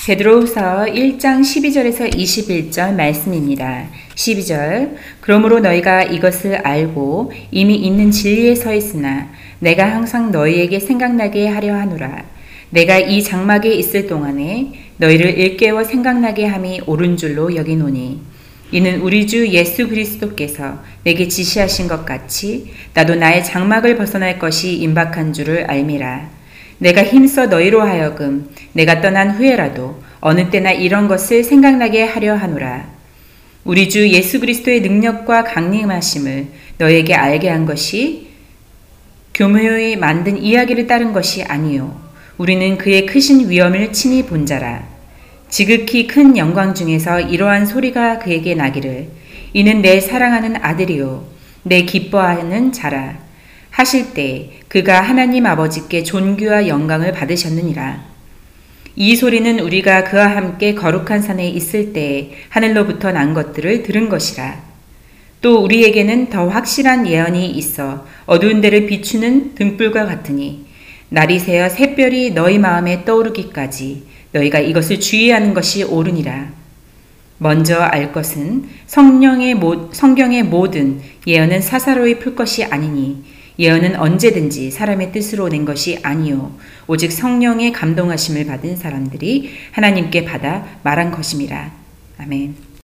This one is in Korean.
베드로후서 1장 12절에서 21절 말씀입니다. 12절 그러므로 너희가 이것을 알고 이미 있는 진리에 서 있으나 내가 항상 너희에게 생각나게 하려 하노라. 내가 이 장막에 있을 동안에 너희를 일깨워 생각나게 함이 옳은 줄로 여기노니 이는 우리 주 예수 그리스도께서 내게 지시하신 것 같이 나도 나의 장막을 벗어날 것이 임박한 줄을 알미라. 내가 힘써 너희로 하여금 내가 떠난 후에라도 어느 때나 이런 것을 생각나게 하려 하노라. 우리 주 예수 그리스도의 능력과 강림하심을 너희에게 알게 한 것이 교묘히 만든 이야기를 따른 것이 아니요 우리는 그의 크신 위엄을 친히 본 자라. 지극히 큰 영광 중에서 이러한 소리가 그에게 나기를 이는 내 사랑하는 아들이요 내 기뻐하는 자라 하실 때 그가 하나님 아버지께 존귀와 영광을 받으셨느니라. 이 소리는 우리가 그와 함께 거룩한 산에 있을 때 하늘로부터 난 것들을 들은 것이라. 또 우리에게는 더 확실한 예언이 있어 어두운 데를 비추는 등불과 같으니 날이 새어 샛별이 너희 마음에 떠오르기까지 너희가 이것을 주의하는 것이 옳으니라. 먼저 알 것은 성경의 모든 예언은 사사로이 풀 것이 아니니 예언은 언제든지 사람의 뜻으로 낸 것이 아니요 오직 성령의 감동하심을 받은 사람들이 하나님께 받아 말한 것임이라. 아멘.